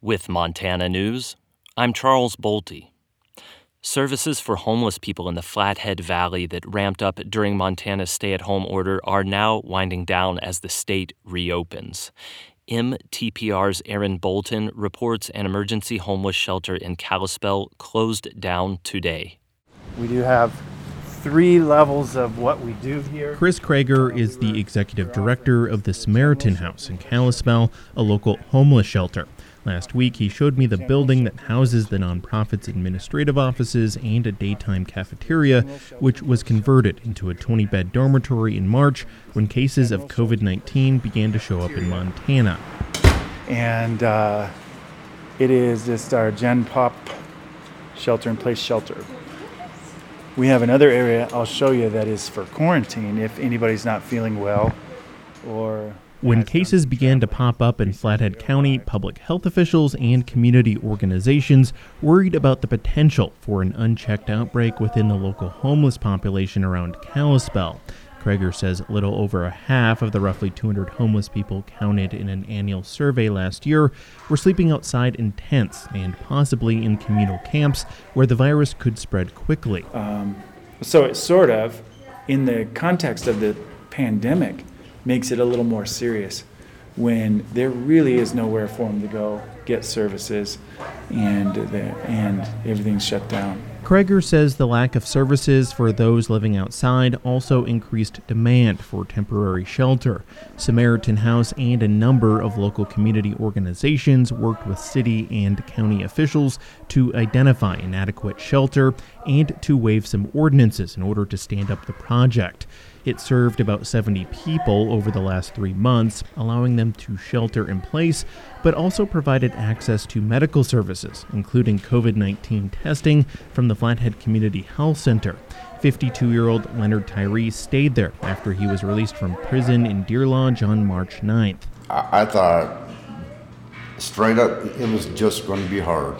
With Montana News, I'm Charles Bolte. Services for homeless people in the Flathead Valley that ramped up during Montana's stay-at-home order are now winding down as the state reopens. MTPR's Aaron Bolton reports an emergency homeless shelter in Kalispell closed down today. We do have 3 levels of what we do here. Chris Krager is the executive director of the Samaritan House in Kalispell, a local homeless shelter. Last week, he showed me the building that houses the nonprofit's administrative offices and a daytime cafeteria, which was converted into a 20-bed dormitory in March when cases of COVID-19 began to show up in Montana. And it is just our Gen Pop shelter-in-place shelter. We have another area I'll show you that is for quarantine if anybody's not feeling well or... When cases began to pop up in Flathead County, public health officials and community organizations worried about the potential for an unchecked outbreak within the local homeless population around Kalispell. Krager says a little over a half of the roughly 200 homeless people counted in an annual survey last year were sleeping outside in tents and possibly in communal camps where the virus could spread quickly. So it sort of, in the context of the pandemic, makes it a little more serious when there really is nowhere for them to go get services and everything's shut down. Krager says the lack of services for those living outside also increased demand for temporary shelter. Samaritan House and a number of local community organizations worked with city and county officials to identify an adequate shelter and to waive some ordinances in order to stand up the project. It served about 70 people over the last 3 months, allowing them to shelter in place, but also provided access to medical services, including COVID-19 testing from the Flathead Community Health Center. 52-year-old Leonard Tyree stayed there after he was released from prison in Deer Lodge on March 9th. I thought straight up it was just going to be hard.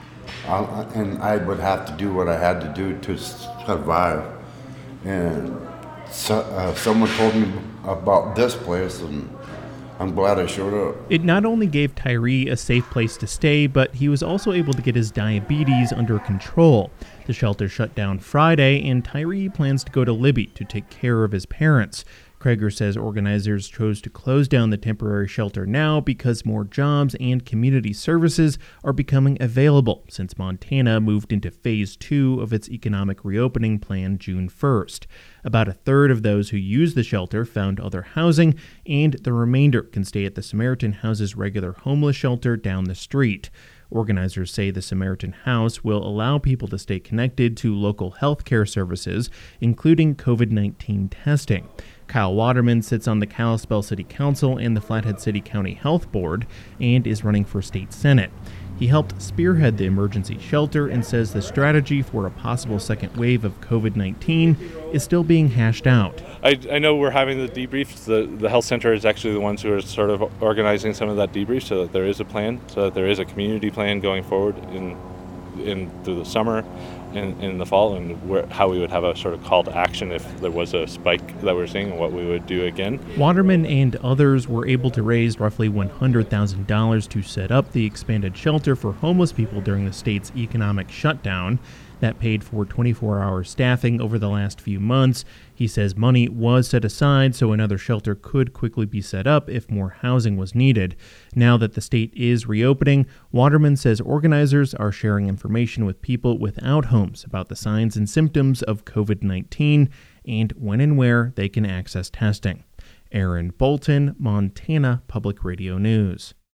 And I would have to do what I had to do to survive. And someone told me about this place, and I'm glad I showed up. It not only gave Tyree a safe place to stay, but he was also able to get his diabetes under control. The shelter shut down Friday, and Tyree plans to go to Libby to take care of his parents. Krager says organizers chose to close down the temporary shelter now because more jobs and community services are becoming available since Montana moved into Phase 2 of its economic reopening plan June 1st. About a third of those who use the shelter found other housing, and the remainder can stay at the Samaritan House's regular homeless shelter down the street. Organizers say the Samaritan House will allow people to stay connected to local health care services, including COVID-19 testing. Kyle Waterman sits on the Kalispell City Council and the Flathead City County Health Board and is running for state senate. He helped spearhead the emergency shelter and says the strategy for a possible second wave of COVID-19 is still being hashed out. I know we're having the debrief. The health center is actually the ones who are sort of organizing some of that debrief so that there is a plan, so that there is a community plan going forward in through the summer and in the fall, and how we would have a sort of call to action if there was a spike that we're seeing and what we would do again. Waterman and others were able to raise roughly $100,000 to set up the expanded shelter for homeless people during the state's economic shutdown. That paid for 24-hour staffing over the last few months. He says money was set aside so another shelter could quickly be set up if more housing was needed. Now that the state is reopening, Waterman says organizers are sharing information with people without homes about the signs and symptoms of COVID-19 and when and where they can access testing. Aaron Bolton, Montana Public Radio News.